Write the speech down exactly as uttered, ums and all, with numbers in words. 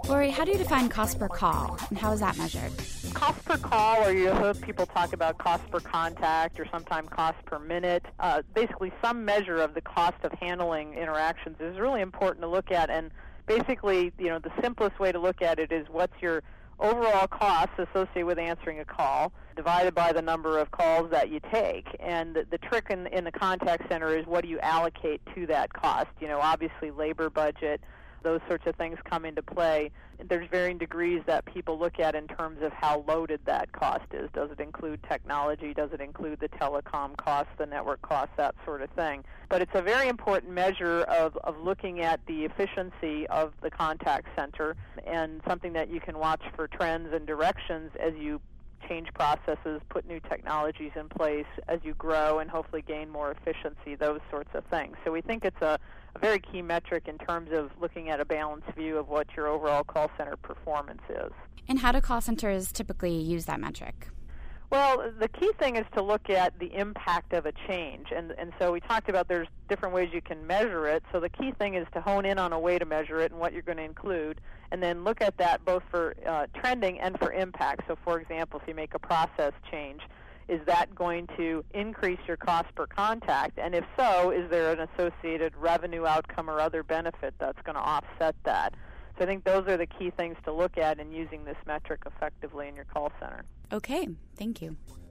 Lori, how do you define cost per call, and how is that measured? Cost per call, or you hear people talk about cost per contact or sometimes cost per minute. Uh, basically, some measure of the cost of handling interactions is really important to look at. And basically, you know, the simplest way to look at it is what's your overall costs associated with answering a call divided by the number of calls that you take. And the, the trick in, in the contact center is what do you allocate to that cost? You know, obviously labor budget, those sorts of things come into play. There's varying degrees that people look at in terms of how loaded that cost is. Does it include technology? Does it include the telecom costs, the network costs, that sort of thing? But it's a very important measure of, of looking at the efficiency of the contact center, and something that you can watch for trends and directions as you change processes, put new technologies in place, as you grow and hopefully gain more efficiency, those sorts of things. So we think it's a, a very key metric in terms of looking at a balanced view of what your overall call center performance is. And how do call centers typically use that metric? Well, the key thing is to look at the impact of a change. And, and so we talked about there's different ways you can measure it. So the key thing is to hone in on a way to measure it and what you're going to include, and then look at that both for uh, trending and for impact. So, for example, if you make a process change, is that going to increase your cost per contact? And if so, is there an associated revenue outcome or other benefit that's going to offset that? So I think those are the key things to look at in using this metric effectively in your call center. Okay, thank you.